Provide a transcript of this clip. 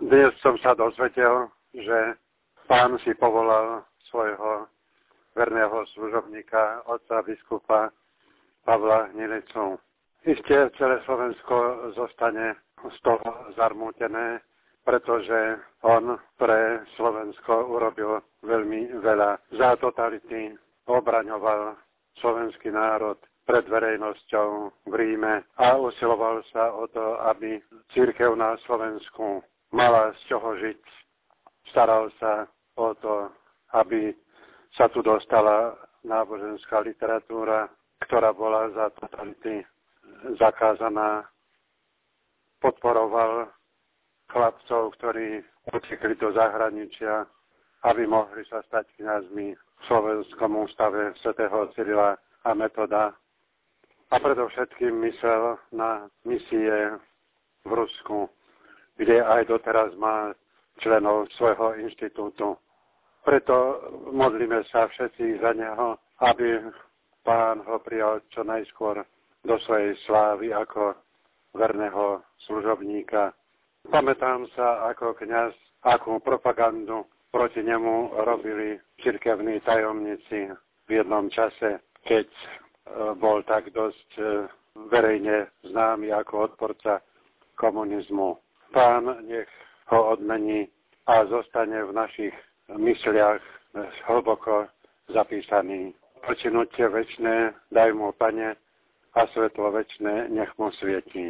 Dnes som sa dozvedel, že Pán si povolal svojho verného služobníka, otca biskupa Pavla Hnilicu. Isté celé Slovensko zostane z toho zarmútené, pretože on pre Slovensko urobil veľmi veľa. Za totality obraňoval slovenský národ pred verejnosťou v Ríme a usiloval sa o to, aby cirkev na Slovensku mala z čoho žiť. Staral sa o to, aby sa tu dostala náboženská literatúra, ktorá bola za totality zakázaná. Podporoval chlapcov, ktorí utekli do zahraničia, aby mohli sa stať kňazmi v Slovenskom ústave svätého Cyrila a Metoda. A predovšetkým myslel na misie v Rusku, kde aj doteraz má členov svojho inštitútu. Preto modlíme sa všetci za neho, aby Pán ho prijal čo najskôr do svojej slávy ako verného služobníka. Pamätám sa ako kňaz, akú propagandu proti nemu robili cirkevní tajomníci v jednom čase, keď bol tak dosť verejne známy ako odporca komunizmu. Pán nech ho odmení a zostane v našich mysliach hlboko zapísaný. Počnutie večné daj mu, Pane, a svetlo večné nech mu svietí.